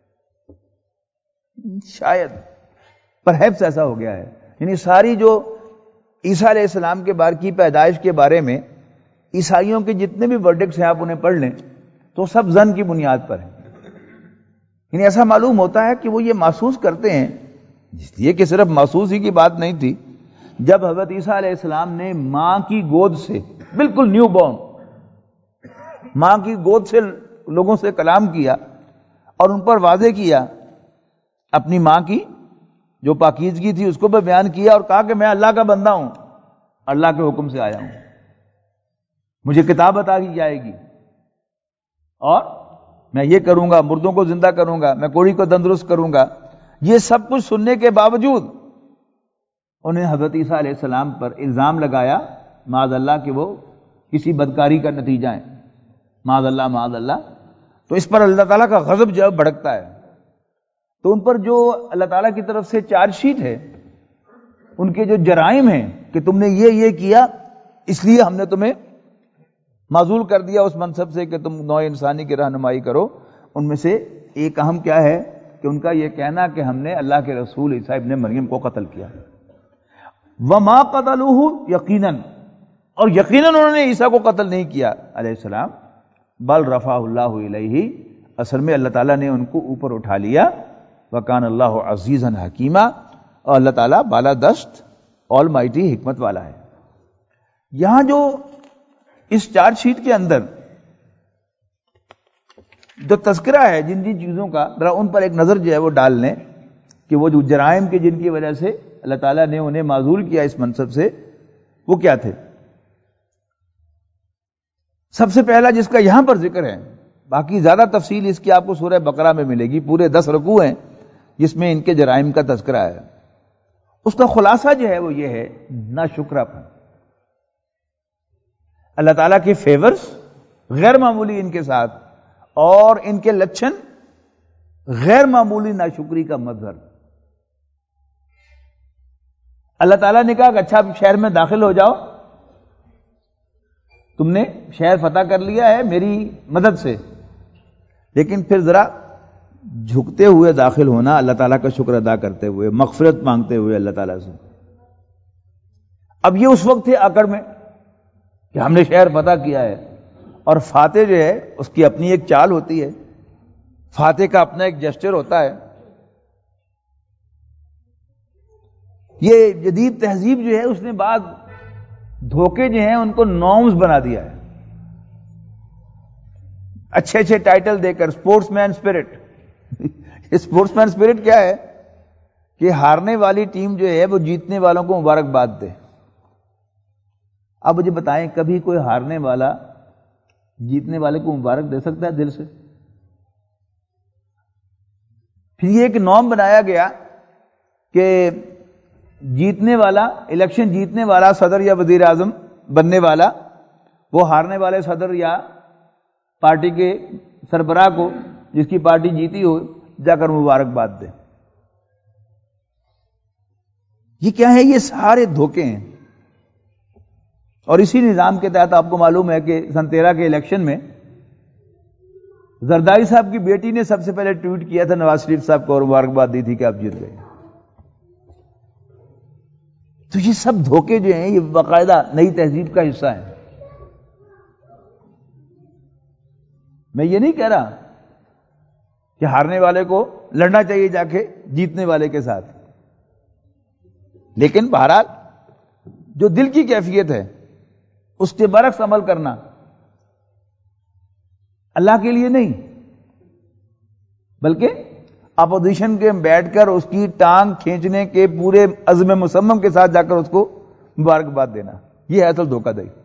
شاید پرہیپس ایسا ہو گیا ہے، یعنی ساری جو عیسیٰ علیہ السلام کے بار کی پیدائش کے بارے میں عیسائیوں کے جتنے بھی ورڈکٹس ہیں آپ انہیں پڑھ لیں تو سب ظن کی بنیاد پر ہیں، یعنی ایسا معلوم ہوتا ہے کہ وہ یہ محسوس کرتے ہیں، اس لیے کہ صرف محسوس ہی کی بات نہیں تھی، جب حضرت عیسیٰ علیہ السلام نے ماں کی گود سے بالکل نیو بورن ماں کی گود سے لوگوں سے کلام کیا اور ان پر واضح کیا اپنی ماں کی جو پاکیزگی تھی اس کو بھی بیان کیا، اور کہا کہ میں اللہ کا بندہ ہوں، اللہ کے حکم سے آیا ہوں، مجھے کتاب عطا کی جائے گی اور میں یہ کروں گا، مردوں کو زندہ کروں گا، میں کوڑی کو تندرست کروں گا۔ یہ سب کچھ سننے کے باوجود انہیں حضرت عیسیٰ علیہ السلام پر الزام لگایا معاذ اللہ کہ وہ کسی بدکاری کا نتیجہ ہے، معاذ اللہ معاذ اللہ، تو اس پر اللہ تعالیٰ کا غضب جو بھڑکتا ہے، تو ان پر جو اللہ تعالیٰ کی طرف سے چارج شیٹ ہے، ان کے جو جرائم ہیں کہ تم نے یہ یہ کیا اس لیے ہم نے تمہیں معزول کر دیا اس منصب سے کہ تم نوع انسانی کی رہنمائی کرو، ان میں سے ایک اہم کیا ہے کہ ان کا یہ کہنا کہ ہم نے اللہ کے رسول عیسیٰ ابن مریم کو قتل کیا۔ وما قتلوہ، یقیناً اور یقیناً انہوں نے عیسیٰ کو قتل نہیں کیا علیہ السلام، بل رفعہ اللہ الیہ، اصل میں اللہ تعالیٰ نے ان کو اوپر اٹھا لیا، وکان اللہ عزیزا حکیما، اور اللہ تعالیٰ بالا دست آل مائٹی حکمت والا ہے۔ یہاں جو اس چارج شیٹ کے اندر جو تذکرہ ہے جن جن چیزوں کا، ذرا ان پر ایک نظر جو ہے وہ ڈال لیں کہ وہ جو جرائم کے جن کی وجہ سے اللہ تعالیٰ نے انہیں معزول کیا اس منصب سے وہ کیا تھے۔ سب سے پہلا جس کا یہاں پر ذکر ہے، باقی زیادہ تفصیل اس کی آپ کو سورہ بقرہ میں ملے گی، پورے دس رکوع ہیں جس میں ان کے جرائم کا تذکرہ ہے۔ اس کا خلاصہ جو ہے وہ یہ ہے، ناشکرا پن، اللہ تعالیٰ کے فیورز غیر معمولی ان کے ساتھ، اور ان کے لچھن غیر معمولی ناشکری کا مظہر۔ اللہ تعالیٰ نے کہا کہ اچھا شہر میں داخل ہو جاؤ، تم نے شہر فتح کر لیا ہے میری مدد سے، لیکن پھر ذرا جھکتے ہوئے داخل ہونا، اللہ تعالیٰ کا شکر ادا کرتے ہوئے، مغفرت مانگتے ہوئے اللہ تعالیٰ سے۔ اب یہ اس وقت تھے آکڑ میں کہ ہم نے شہر فتح کیا ہے، اور فاتح جو ہے اس کی اپنی ایک چال ہوتی ہے، فاتح کا اپنا ایک جسچر ہوتا ہے۔ یہ جدید تہذیب جو ہے اس نے بعض دھوکے جو ہیں ان کو نارمز بنا دیا ہے، اچھے اچھے ٹائٹل دے کر، sportsman spirit. Sportsman spirit کیا ہے کہ ہارنے والی ٹیم جو ہے وہ جیتنے والوں کو مبارکباد دے۔ اب مجھے بتائیں کبھی کوئی ہارنے والا جیتنے والے کو مبارک دے سکتا ہے دل سے؟ پھر یہ ایک نام بنایا گیا کہ جیتنے والا، الیکشن جیتنے والا صدر یا وزیر اعظم بننے والا، وہ ہارنے والے صدر یا پارٹی کے سربراہ کو جس کی پارٹی جیتی ہو جا کر مبارکباد دے۔ یہ کیا ہے؟ یہ سارے دھوکے ہیں۔ اور اسی نظام کے تحت آپ کو معلوم ہے کہ سن تیرہ کے الیکشن میں زرداری صاحب کی بیٹی نے سب سے پہلے ٹویٹ کیا تھا نواز شریف صاحب کو اور مبارکباد دی تھی کہ آپ جیت گئے۔ تو یہ سب دھوکے جو ہیں یہ باقاعدہ نئی تہذیب کا حصہ ہیں۔ میں یہ نہیں کہہ رہا کہ ہارنے والے کو لڑنا چاہیے جا کے جیتنے والے کے ساتھ، لیکن بہرحال جو دل کی کیفیت ہے اس کے برعکس عمل کرنا اللہ کے لیے نہیں، بلکہ اپوزیشن کے بیٹھ کر اس کی ٹانگ کھینچنے کے پورے عزم مصمم کے ساتھ جا کر اس کو مبارکباد دینا، یہ ہے اصل دھوکہ دہی۔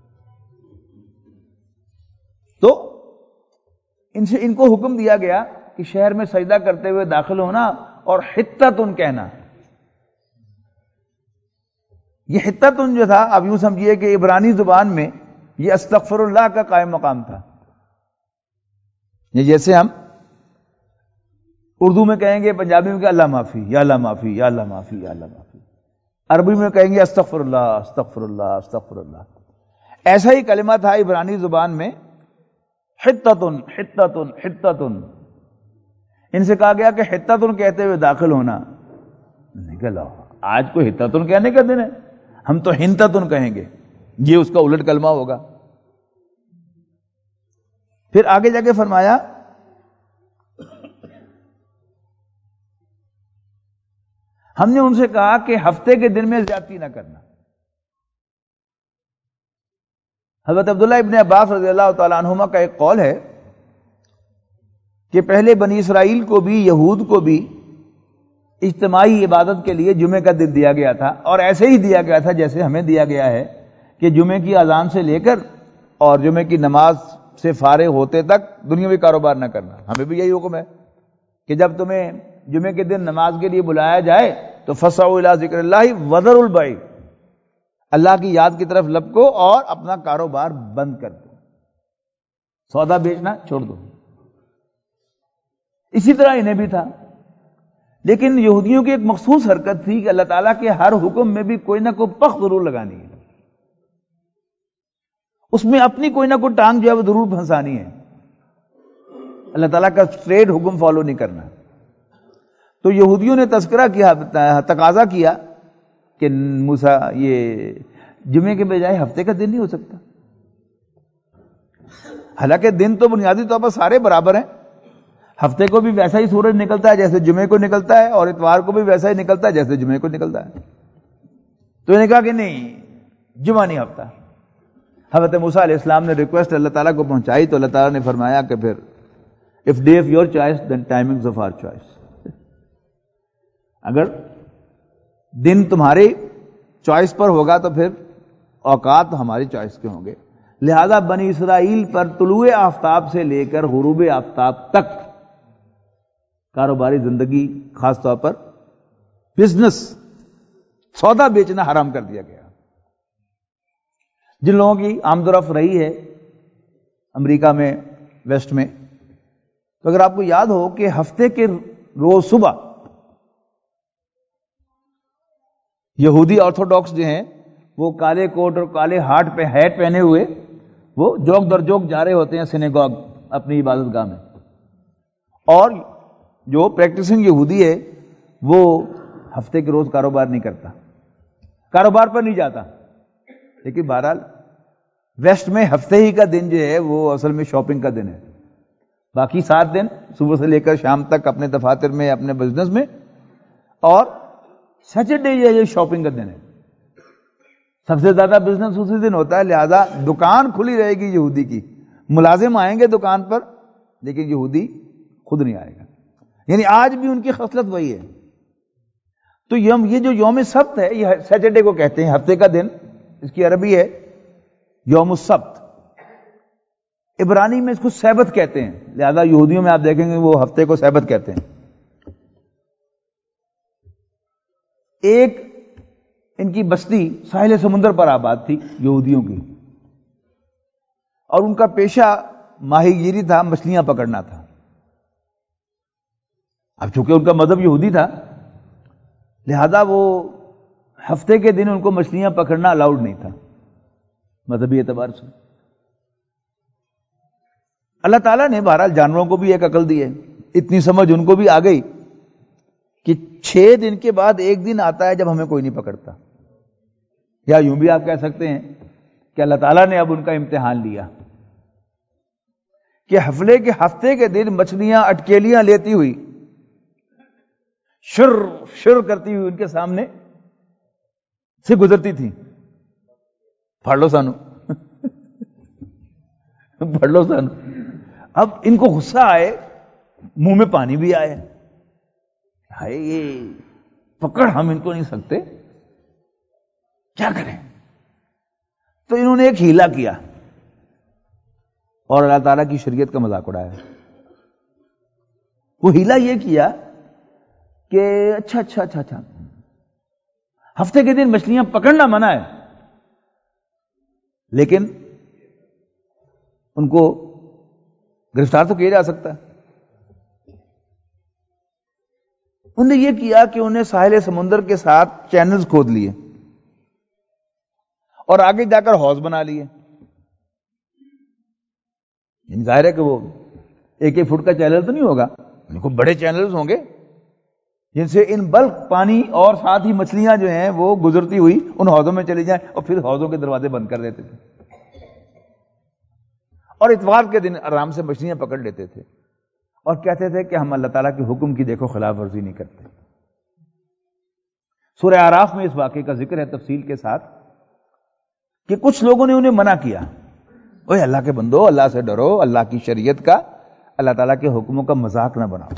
تو ان سے ان کو حکم دیا گیا کہ شہر میں سجدہ کرتے ہوئے داخل ہونا اور حتتن کہنا۔ یہ حتتن جو تھا آپ یوں سمجھیے کہ عبرانی زبان میں یہ استغفر اللہ کا قائم مقام تھا۔ یہ جیسے ہم اردو میں کہیں گے، پنجابی میں کہ اللہ معافی، یا اللہ معافی، یا اللہ معافی، یا اللہ معافی، عربی میں کہیں گے استغفر اللہ، استغفر اللہ، استغفر اللہ۔ ایسا ہی کلمہ تھا عبرانی زبان میں حتتن، حتتن، حتتن۔ ان سے کہا گیا کہ حتتن کہتے ہوئے داخل ہونا۔ نکلا آج کوئی حتتن کہنے کا دن ہے، ہم تو ہنتتن کہیں گے، یہ اس کا الٹ کلمہ ہوگا۔ پھر آگے جا کے فرمایا ہم نے ان سے کہا کہ ہفتے کے دن میں زیادتی نہ کرنا۔ حضرت عبداللہ ابن عباس رضی اللہ تعالیٰ عنہما کا ایک قول ہے کہ پہلے بنی اسرائیل کو بھی، یہود کو بھی اجتماعی عبادت کے لیے جمعے کا دن دیا گیا تھا، اور ایسے ہی دیا گیا تھا جیسے ہمیں دیا گیا ہے کہ جمعے کی اذان سے لے کر اور جمعے کی نماز سے فارغ ہوتے تک دنیاوی کاروبار نہ کرنا۔ ہمیں بھی یہی حکم ہے کہ جب تمہیں جمعے کے دن نماز کے لیے بلایا جائے تو فسعوا الی ذکر اللہ وذروا البیع، اللہ کی یاد کی طرف لپکو اور اپنا کاروبار بند کر دو، سودا بیچنا چھوڑ دو۔ اسی طرح انہیں بھی تھا، لیکن یہودیوں کی ایک مخصوص حرکت تھی کہ اللہ تعالیٰ کے ہر حکم میں بھی کوئی نہ کوئی پخ ضرور لگانی ہے، اس میں اپنی کوئی نہ کوئی ٹانگ جو ہے وہ ضرور پھنسانی ہے، اللہ تعالیٰ کا اسٹریٹ حکم فالو نہیں کرنا۔ تو یہودیوں نے تذکرہ کیا، تقاضا کیا کہ موسیٰ یہ جمعے کے بجائے ہفتے کا دن نہیں ہو سکتا؟ حالانکہ دن تو بنیادی طور پر سارے برابر ہیں، ہفتے کو بھی ویسا ہی سورج نکلتا ہے جیسے جمعے کو نکلتا ہے، اور اتوار کو بھی ویسا ہی نکلتا ہے جیسے جمعے کو نکلتا ہے۔ تو انہوں نے کہا کہ نہیں، جمعہ نہیں ہفتہ۔ حضرت موسیٰ علیہ السلام نے ریکویسٹ اللہ تعالیٰ کو پہنچائی تو اللہ تعالیٰ نے فرمایا کہ پھر if day of your choice then timings of our choice، اگر دن تمہاری چوائس پر ہوگا تو پھر اوقات ہماری چوائس کے ہوں گے۔ لہذا بنی اسرائیل پر طلوع آفتاب سے لے کر غروب آفتاب تک کاروباری زندگی، خاص طور پر بزنس، سودا بیچنا حرام کر دیا گیا۔ جن لوگوں کی آمد و رفت رہی ہے امریکہ میں، ویسٹ میں، تو اگر آپ کو یاد ہو کہ ہفتے کے روز صبح یہودی آرتھوڈاکس جو ہیں وہ کالے کوٹ اور کالے ہاٹ پہ ہیٹ پہنے ہوئے وہ جوک در جوک جا رہے ہوتے ہیں سینیگوگ، اپنی عبادت گاہ میں، اور جو پریکٹسنگ یہودی ہے وہ ہفتے کے روز کاروبار نہیں کرتا، کاروبار پر نہیں جاتا۔ لیکن بہرحال ویسٹ میں ہفتے ہی کا دن جو ہے وہ اصل میں شاپنگ کا دن ہے، باقی سات دن صبح سے لے کر شام تک اپنے دفاتر میں، اپنے بزنس میں، اور سیٹرڈے جو ہے یہ شاپنگ کا دن ہے، سب سے زیادہ بزنس اسی دن ہوتا ہے۔ لہذا دکان کھلی رہے گی یہودی کی، ملازم آئیں گے دکان پر لیکن یہودی خود نہیں آئے گا، یعنی آج بھی ان کی خصلت وہی ہے۔ تو یوم یہ جو یوم سبت ہے یہ سیٹرڈے کو کہتے ہیں، ہفتے کا دن، اس کی عربی ہے یوم السبت، عبرانی میں اس کو سبت کہتے ہیں، لہذا یہودیوں میں آپ دیکھیں گے وہ ہفتے کو سبت کہتے ہیں۔ ایک ان کی بستی ساحل سمندر پر آباد تھی یہودیوں کی، اور ان کا پیشہ ماہی گیری تھا، مچھلیاں پکڑنا تھا۔ اب چونکہ ان کا مذہب یہودی تھا لہذا وہ ہفتے کے دن ان کو مچھلیاں پکڑنا الاؤڈ نہیں تھا مذہبی اعتبار سے۔ اللہ تعالیٰ نے بہرحال جانوروں کو بھی ایک عقل دی ہے، اتنی سمجھ ان کو بھی آ گئی کہ چھ دن کے بعد ایک دن آتا ہے جب ہمیں کوئی نہیں پکڑتا، یا یوں بھی آپ کہہ سکتے ہیں کہ اللہ تعالیٰ نے اب ان کا امتحان لیا کہ ہفتے کے ہفتے کے دن مچھلیاں اٹکیلیاں لیتی ہوئی، شر شر کرتی ہوئی ان کے سامنے سے گزرتی تھی۔ پڑھ لو سانو پڑھ لو سانو اب ان کو غصہ آئے، منہ میں پانی بھی آئے، ہائے یہ پکڑ ہم ان کو نہیں سکتے، کیا کریں؟ تو انہوں نے ایک ہیلا کیا اور اللہ تعالیٰ کی شریعت کا مذاق اڑایا۔ وہ ہیلا یہ کیا کہ اچھا اچھا اچھا اچھا ہفتے کے دن مچھلیاں پکڑنا منع ہے، لیکن ان کو گرفتار تو کیا جا سکتا ہے۔ انہوں نے یہ کیا کہ انہیں ساحل سمندر کے ساتھ چینلز کھود لیے اور آگے جا کر حوض بنا لیے۔ ظاہر ہے کہ وہ ایک ایک فٹ کا چینل تو نہیں ہوگا، ان کو بڑے چینلز ہوں گے جن سے ان بلک پانی اور ساتھ ہی مچھلیاں جو ہیں وہ گزرتی ہوئی ان حوضوں میں چلی جائیں، اور پھر حوضوں کے دروازے بند کر دیتے تھے اور اتوار کے دن آرام سے مچھلیاں پکڑ لیتے تھے اور کہتے تھے کہ ہم اللہ تعالیٰ کے حکم کی دیکھو خلاف ورزی نہیں کرتے۔ سورہ اعراف میں اس واقعے کا ذکر ہے تفصیل کے ساتھ کہ کچھ لوگوں نے انہیں منع کیا، اوے اللہ کے بندو، اللہ سے ڈرو، اللہ کی شریعت کا، اللہ تعالیٰ کے حکموں کا مذاق نہ بناؤ۔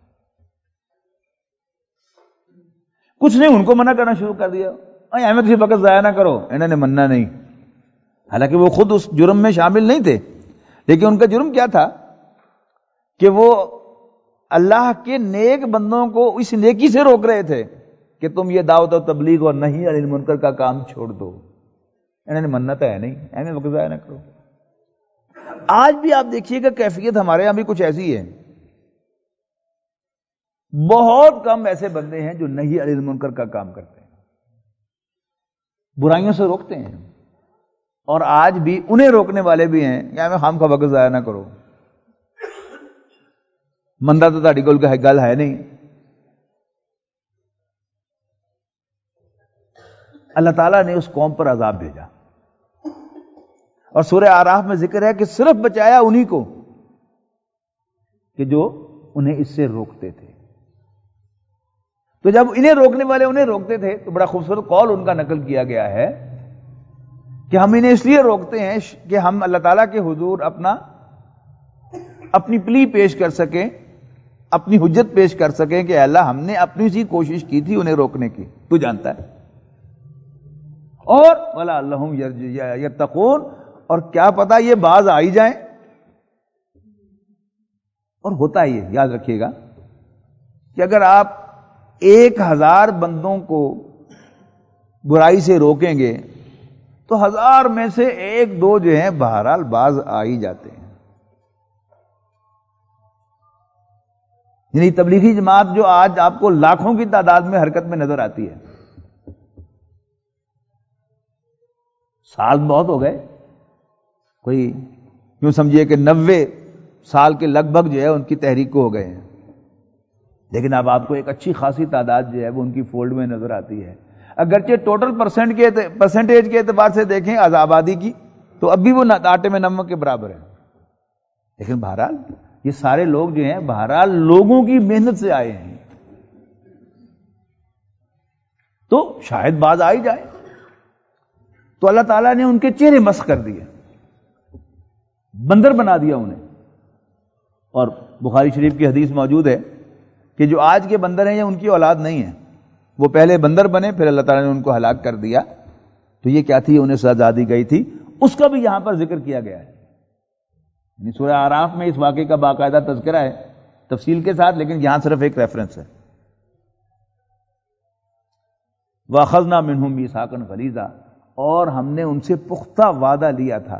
کچھ نے ان کو منع کرنا شروع کر دیا، احمد سے وقت ضائع نہ کرو، انہوں نے مننا نہیں، حالانکہ وہ خود اس جرم میں شامل نہیں تھے، لیکن ان کا جرم کیا تھا کہ وہ اللہ کے نیک بندوں کو اس نیکی سے روک رہے تھے کہ تم یہ دعوت و تبلیغ اور نہی عن المنکر کا کام چھوڑ دو. انہوں نے منت ہے نہیں، ایویں وقت ضائع نہ کرو. آج بھی آپ دیکھیے گا کیفیت ہمارے یہاں بھی کچھ ایسی ہے. بہت کم ایسے بندے ہیں جو نہی عن المنکر کا کام کرتے ہیں، برائیوں سے روکتے ہیں. اور آج بھی انہیں روکنے والے بھی ہیں کہ ہمیں خام کا وقت ضائع نہ کرو، مندا تو تہاڈی کول گل ہے نہیں. اللہ تعالیٰ نے اس قوم پر عذاب بھیجا، اور سورہ اعراف میں ذکر ہے کہ صرف بچایا انہی کو کہ جو انہیں اس سے روکتے تھے. تو جب انہیں روکنے والے انہیں روکتے تھے تو بڑا خوبصورت قول ان کا نقل کیا گیا ہے کہ ہم انہیں اس لیے روکتے ہیں کہ ہم اللہ تعالیٰ کے حضور اپنا اپنی پلی پیش کر سکیں، اپنی حجت پیش کر سکیں کہ اللہ ہم نے اپنی سی کوشش کی تھی انہیں روکنے کی، تو جانتا ہے. اور وَلَعَلَّهُمْ يَتَّقُونَ، اور کیا پتا یہ باز آئی جائیں. اور ہوتا ہی ہے، یاد رکھیے گا کہ اگر آپ ایک ہزار بندوں کو برائی سے روکیں گے تو ہزار میں سے ایک دو جو ہیں بہرحال باز آ ہی جاتے ہیں. یعنی تبلیغی جماعت جو آج آپ کو لاکھوں کی تعداد میں حرکت میں نظر آتی ہے، سال بہت ہو گئے، کوئی یوں سمجھیے کہ نوے سال کے لگ بھگ جو ہے ان کی تحریک کو ہو گئے ہیں، لیکن اب آپ کو ایک اچھی خاصی تعداد جو ہے وہ ان کی فولڈ میں نظر آتی ہے. اگرچہ ٹوٹل پرسنٹ کے پرسنٹیج کے اعتبار سے دیکھیں آبادی کی تو اب بھی وہ آٹے میں نمک کے برابر ہے، لیکن بہرحال یہ سارے لوگ جو ہیں بہرحال لوگوں کی محنت سے آئے ہیں، تو شاید باز آئی جائے. تو اللہ تعالیٰ نے ان کے چہرے مسخ کر دیے، بندر بنا دیا انہیں. اور بخاری شریف کی حدیث موجود ہے کہ جو آج کے بندر ہیں یہ ان کی اولاد نہیں ہے، وہ پہلے بندر بنے پھر اللہ تعالیٰ نے ان کو ہلاک کر دیا. تو یہ کیا تھی، انہیں سزا دی گئی تھی، اس کا بھی یہاں پر ذکر کیا گیا ہے. یعنی سورہ اعراف میں اس واقعے کا باقاعدہ تذکرہ ہے تفصیل کے ساتھ، لیکن یہاں صرف ایک ریفرنس ہے. وَأَخَذْنَا مِنْهُمْ مِيثَاقًا غَلِيظًا، اور ہم نے ان سے پختہ وعدہ لیا تھا.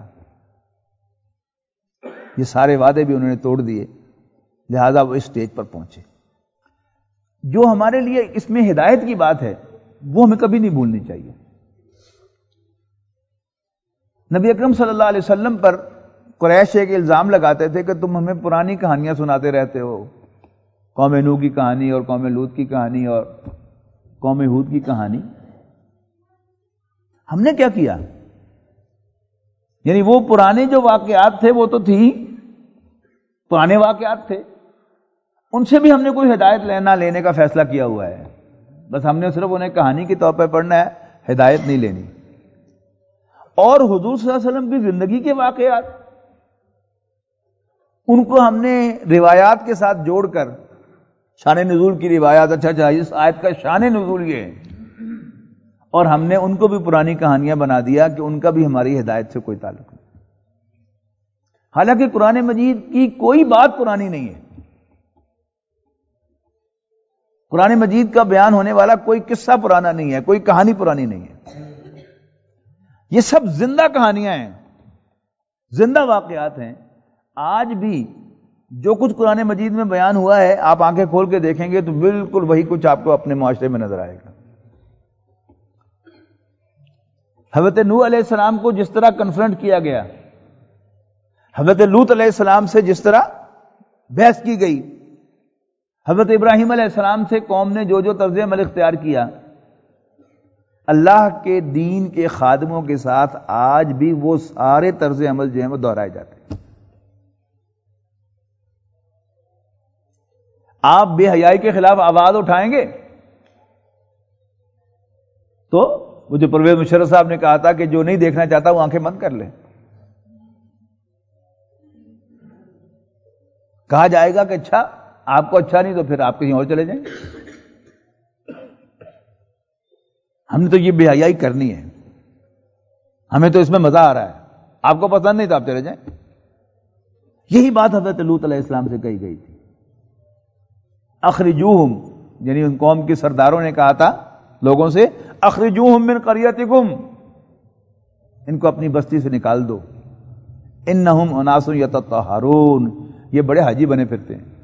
یہ سارے وعدے بھی انہوں نے توڑ دیے، لہذا وہ اس سٹیج پر پہنچے. جو ہمارے لیے اس میں ہدایت کی بات ہے وہ ہمیں کبھی نہیں بھولنی چاہیے. نبی اکرم صلی اللہ علیہ وسلم پر قریش ایک الزام لگاتے تھے کہ تم ہمیں پرانی کہانیاں سناتے رہتے ہو، قوم نوح کی کہانی اور قوم لوط کی کہانی اور قوم ہود کی کہانی. ہم نے کیا کیا؟ یعنی وہ پرانے جو واقعات تھے وہ تو تھی، پرانے واقعات تھے، ان سے بھی ہم نے کوئی ہدایت لینا لینے کا فیصلہ کیا ہوا ہے. بس ہم نے صرف انہیں کہانی کے طور پہ پڑھنا ہے، ہدایت نہیں لینی. اور حضور صلی اللہ علیہ وسلم کی زندگی کے واقعات ان کو ہم نے روایات کے ساتھ جوڑ کر شان نزول کی روایات، اچھا اچھا اس آیت کا شان نزول یہ ہے، اور ہم نے ان کو بھی پرانی کہانیاں بنا دیا کہ ان کا بھی ہماری ہدایت سے کوئی تعلق نہیں. حالانکہ قرآن مجید کی کوئی بات پرانی نہیں ہے. قرآن مجید کا بیان ہونے والا کوئی قصہ پرانا نہیں ہے، کوئی کہانی پرانی نہیں ہے. یہ سب زندہ کہانیاں ہیں، زندہ واقعات ہیں. آج بھی جو کچھ قرآن مجید میں بیان ہوا ہے آپ آنکھیں کھول کے دیکھیں گے تو بالکل وہی کچھ آپ کو اپنے معاشرے میں نظر آئے گا. حضرت نوح علیہ السلام کو جس طرح کنفرنٹ کیا گیا، حضرت لوط علیہ السلام سے جس طرح بحث کی گئی، حضرت ابراہیم علیہ السلام سے قوم نے جو جو طرز عمل اختیار کیا، اللہ کے دین کے خادموں کے ساتھ آج بھی وہ سارے طرز عمل جو ہیں وہ دہرائے جاتے ہیں. آپ بے حیائی کے خلاف آواز اٹھائیں گے تو وہ جو پرویز مشرف صاحب نے کہا تھا کہ جو نہیں دیکھنا چاہتا وہ آنکھیں بند کر لے. کہا جائے گا کہ اچھا آپ کو اچھا نہیں تو پھر آپ کہیں اور چلے جائیں. ہم نے تو یہ بے حیائی کرنی ہے، ہمیں تو اس میں مزہ آ رہا ہے، آپ کو پسند نہیں تو آپ چلے جائیں. یہی بات حضرت لوط علیہ السلام سے کہی گئی تھی. اخرجوہم، یعنی ان قوم کے سرداروں نے کہا تھا لوگوں سے اخرجوہم من قریتکم، ان کو اپنی بستی سے نکال دو، انہم اناس یتطہرون، یہ بڑے حاجی بنے پھرتے ہیں۔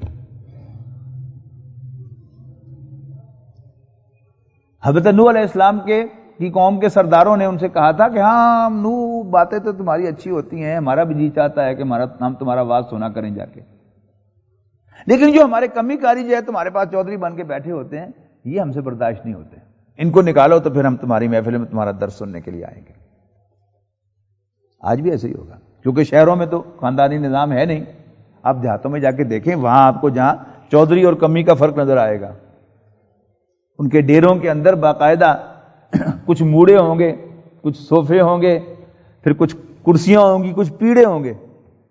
حضرت نوح علیہ السلام کے کی قوم کے سرداروں نے ان سے کہا تھا کہ ہاں نوح باتیں تو تمہاری اچھی ہوتی ہیں، ہمارا بھی جی چاہتا ہے کہ ہمارا ہم تمہارا واز سنا کریں جا کے، لیکن جو ہمارے کمی کاری جو ہے تمہارے پاس چودھری بن کے بیٹھے ہوتے ہیں یہ ہم سے برداشت نہیں ہوتے، ان کو نکالو تو پھر ہم تمہاری محفل میں تمہارا درس سننے کے لیے آئیں گے۔ آج بھی ایسے ہی ہوگا، کیونکہ شہروں میں تو خاندانی نظام ہے نہیں، آپ دیہاتوں میں جا کے دیکھیں، وہاں آپ کو جہاں چودھری اور کمی کا فرق نظر آئے گا، ان کے ڈیروں کے اندر باقاعدہ کچھ موڑے ہوں گے، کچھ صوفے ہوں گے، پھر کچھ کرسیاں ہوں گی، کچھ پیڑے ہوں گے۔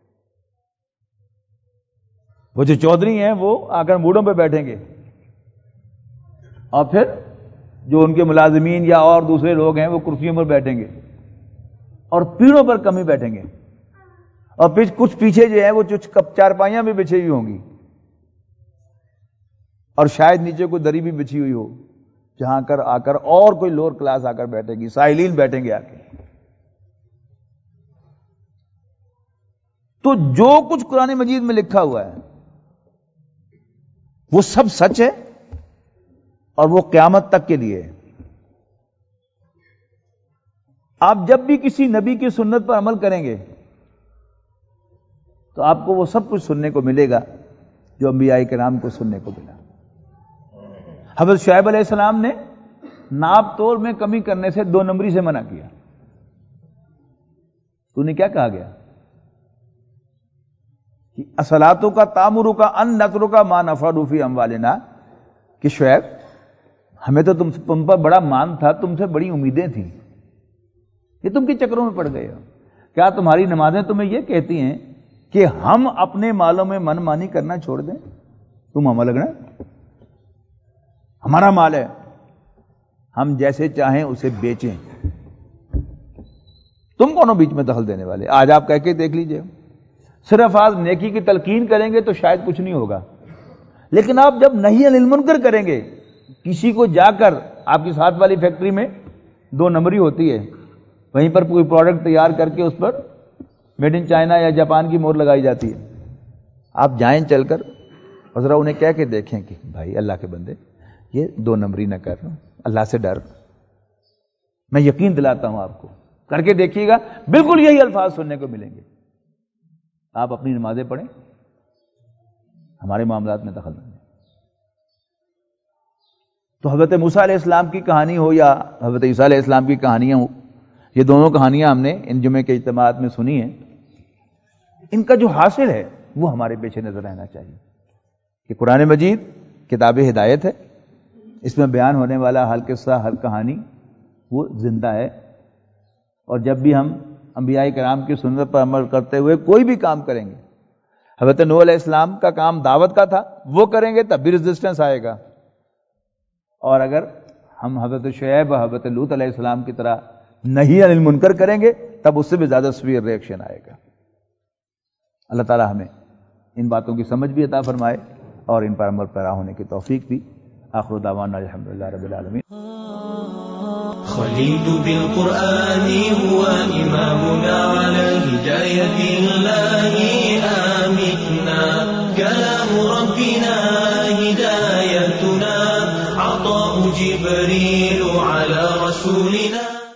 وہ جو چودھری ہیں وہ آ کر موڑوں پہ بیٹھیں گے، اور پھر جو ان کے ملازمین یا اور دوسرے لوگ ہیں وہ کرسیوں پر بیٹھیں گے، اور پیڑوں پر کمی بیٹھیں گے، اور پھر کچھ پیچھے جو ہے وہ کچھ چارپائیاں بھی بچھی ہوئی ہوں گی، اور شاید نیچے کوئی دری بھی بچھی ہوئی ہو جہاں کر آ کر اور کوئی لوور کلاس آ کر بیٹھے گی، سائلین بیٹھیں گے آ کے۔ تو جو کچھ قرآن مجید میں لکھا ہوا ہے وہ سب سچ ہے، اور وہ قیامت تک کے لیے ہے۔ آپ جب بھی کسی نبی کی سنت پر عمل کریں گے تو آپ کو وہ سب کچھ سننے کو ملے گا جو انبیاء کرام کو سننے کو ملا۔ حضرت شعیب علیہ السلام نے ناپ تول میں کمی کرنے سے دو نمبری سے منع کیا۔ تو نے کیا کہا گیا کہ اصلاتوں کا تامروں کا ان نتروں کا مان افادو فی اموالنا، کہ شعیب ہمیں تو تم تم پر بڑا مان تھا، تم سے بڑی امیدیں تھیں، یہ تم کے چکروں میں پڑ گئے ہو۔ کیا تمہاری نمازیں تمہیں یہ کہتی ہیں کہ ہم اپنے مالوں میں من مانی کرنا چھوڑ دیں؟ تم ہمیں لگنا ہمارا مال ہے، ہم جیسے چاہیں اسے بیچیں، تم کونوں بیچ میں دخل دینے والے؟ آج آپ کہہ کے دیکھ لیجئے، صرف آج نیکی کی تلقین کریں گے تو شاید کچھ نہیں ہوگا، لیکن آپ جب نہی عن المنکر کریں گے، کسی کو جا کر آپ کی ساتھ والی فیکٹری میں دو نمبری ہوتی ہے، وہیں پر کوئی پروڈکٹ تیار کر کے اس پر میڈ ان چائنا یا جاپان کی مہر لگائی جاتی ہے، آپ جائیں چل کر اور ذرا انہیں کہہ کے دیکھیں کہ بھائی اللہ کے بندے یہ دو نمبری نہ کر، اللہ سے ڈر، میں یقین دلاتا ہوں آپ کو، کر کے دیکھیے گا بالکل یہی الفاظ سننے کو ملیں گے۔ آپ اپنی نمازیں پڑھیں، ہمارے معاملات میں دخل نہ دیں۔ تو حضرت موسیٰ علیہ السلام کی کہانی ہو یا حضرت عیسیٰ علیہ السلام کی کہانیاں ہوں، یہ دونوں کہانیاں ہم نے ان جمعے کے اجتماعات میں سنی ہیں، ان کا جو حاصل ہے وہ ہمارے پیچھے نظر رہنا چاہیے کہ قرآن مجید کتاب ہدایت ہے، اس میں بیان ہونے والا ہر قصہ ہر کہانی وہ زندہ ہے، اور جب بھی ہم انبیاء کرام کی سنت پر عمل کرتے ہوئے کوئی بھی کام کریں گے، حضرت نوح علیہ السلام کا کام دعوت کا تھا، وہ کریں گے تب بھی ریزسٹنس آئے گا، اور اگر ہم حضرت شعیب اور حضرت لوط علیہ السلام کی طرح نہی عن المنکر کریں گے تب اس سے بھی زیادہ سویر ریئیکشن آئے گا۔ اللہ تعالی ہمیں ان باتوں کی سمجھ بھی عطا فرمائے اور ان پر عمل پیرا ہونے کی توفیق بھی۔ آخر دعوانا الحمدللہ رب العالمین۔
خليل بالقرآن هو إمامنا على هداية الله آمتنا، كلام ربنا هدايتنا، عطاء جبريل على رسولنا.